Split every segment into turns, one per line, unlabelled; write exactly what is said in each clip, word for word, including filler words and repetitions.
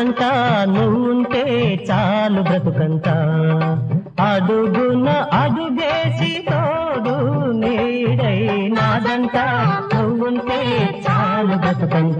నాదంట నువ్వుంటే చాలు బ్రతుకంట అడుగున అడుగేసి తోడు నీడై నాదంట నువ్వుంటే చాలు బ్రతుకంట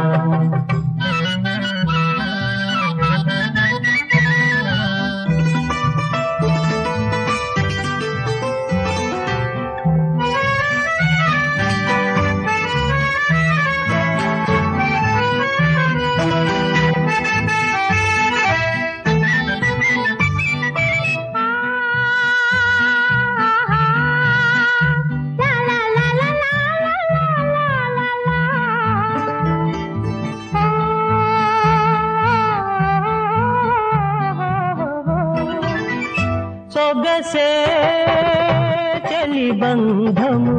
సొగసే చెలి బంధము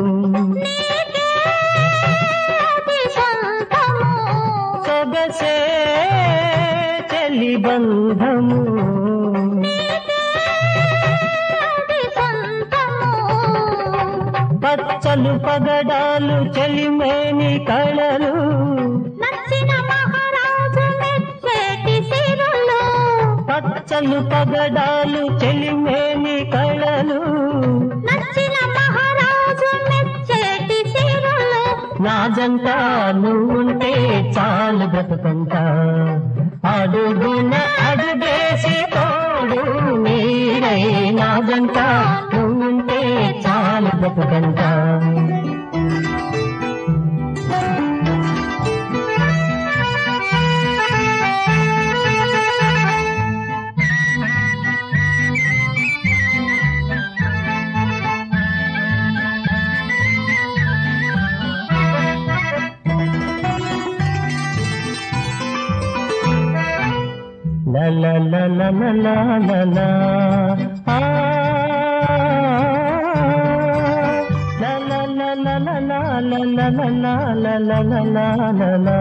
సొగసే చెలి బంధము పచ్చలు పగడాలు చెలిమేని కళలు పచ్చలు పగడాలు చెలిమేని కళలు నా జంట నువ్వుంటే చాలు బ్రతుకంట అడుగున అడుగేసి తోడు నీడై నా జంట నువ్వుంటే చాలు బ్రతుకంట La la la la la la la la ah la la la la la la la la la la la la la la la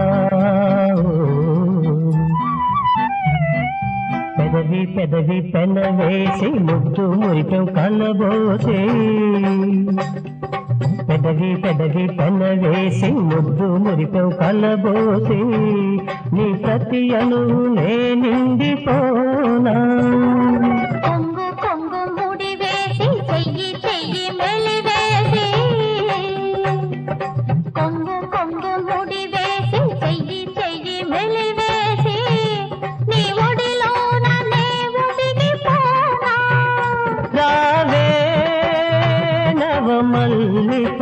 పెదవి పెదవి పెన వేసి ముద్దు మురికం కలబోసి పెదవి పెదవి పెన వేసి ముద్దు మురికం కలబోసి నీ ప్రతి అణువు నే నిండిపోనా
కొంగు కొంగు ముడి వేసి చెయ్యి చెయ్యి మెలివేసి కొంగు కొంగు ముడి వేసి చెయ్యి చెయ్యి మెలివేసి నీ ఒడిలోన నే ఒదిగిపోనా
రావే నవమల్లిక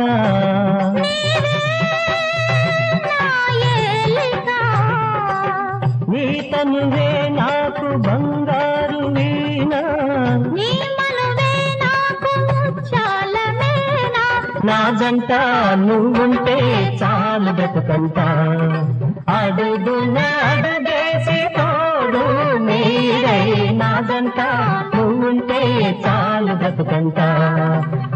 నీ తనువే నాకు బంగారు వీణ
నీ మనువే నాకు ముత్యాల మేన
నా జంట నువ్వుంటే చాలు బ్రతుకంట అడుగున అడుగేసి తోడు నీడై నా జంట నువ్వుంటే చాలు బ్రతుకంట